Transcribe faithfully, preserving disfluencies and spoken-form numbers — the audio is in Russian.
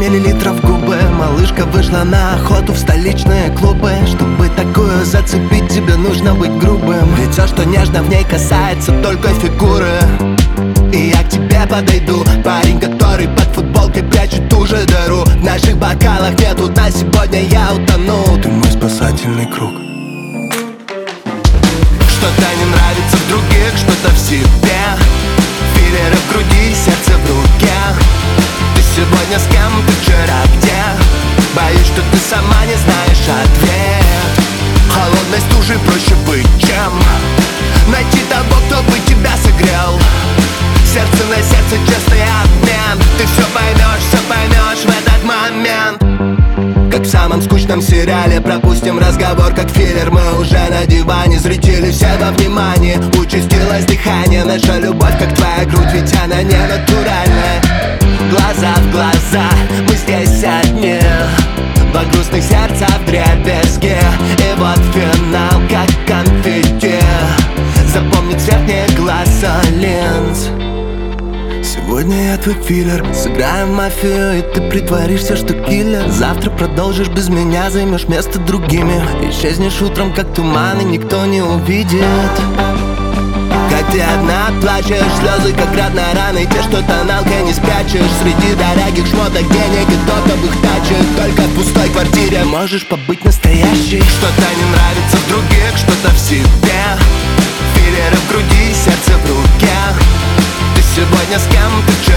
миллилитров губы. Малышка вышла на охоту в столичные клубы. Чтобы такую зацепить, тебе нужно быть грубым. Ведь все, что нежно в ней, касается только фигуры. И я к тебе подойду, парень, который под футболкой прячет ту же дыру. В наших бокалах нету дна, сегодня я утону. Ты мой спасательный круг. Что-то не нравится в других, что-то в себе. Филлеры в груди, сердце в руке. Ты сегодня с кем, ты вчера где? Боюсь, что ты сама не знаешь ответ. Холодной стужей проще быть, чем найти того, кто бы тебя согрел. Сердце на сердце, честный обмен. Ты все поймешь, все поймешь в этот момент. Как в самом скучном сериале, пропустим разговор как филлер. Мы уже на диване, зрители все во внимании. Участилось дыхание, наша любовь как твоя грудь, ведь она не натуральная. Глаза в глаза, мы здесь одни. Два грустных сердца в дребезге. И вот финал как конфетти. Запомни цвет не глаза линз. Сегодня я твой филлер. Сыграем мафию, и ты притворишься, что киллер. Завтра продолжишь без меня, займешь место другими. Исчезнешь утром, как туман, и никто не увидит. Как ты одна плачешь, слезы как родная рана. И те, что тоналкой не спрячешь. Среди дорогих шмоток денег и тотовых тачек. Только в пустой квартире можешь побыть настоящей. Что-то не нравится в других, что-то в себе. Филлеры в груди, сердце в руке. Ты сегодня с кем, ты вчера